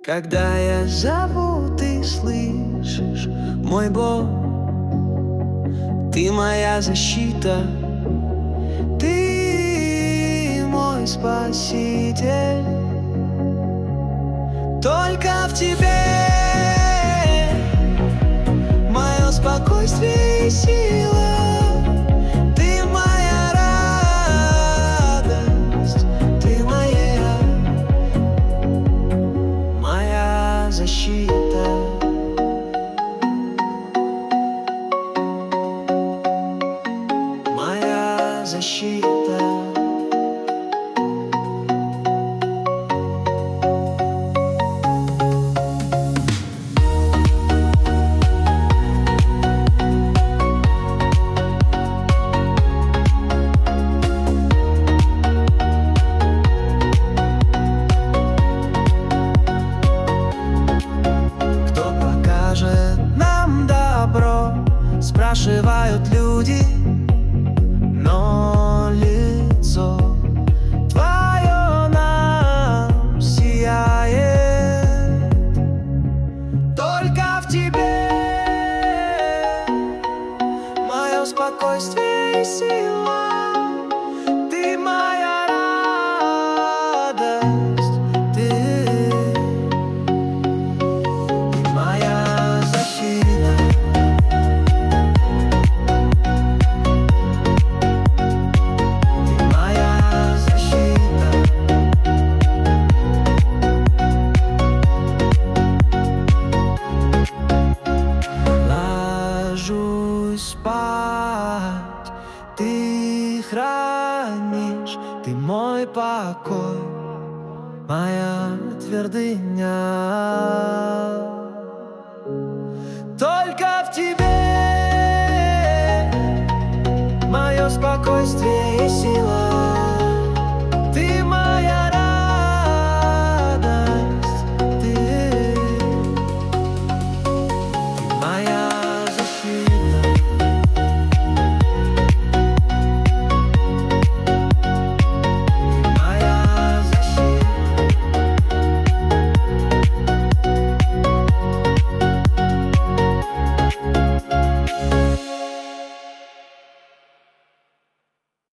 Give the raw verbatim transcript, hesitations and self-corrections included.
Когда я зову, ты слышишь мой Бог. Ты моя защита, ты мой спаситель. Только в тебе мое спокойствие и сила. Ты моя радость, ты моя, моя защита. Моя защита. Спрашивают люди, но лицо твое нам сияет. Только в тебе мое спокойствие и сила. Ты моя радость, ты моя защита. Спать, ты хранишь, ты мой покой, моя твердыня. Только в тебе мое спокойствие и сила.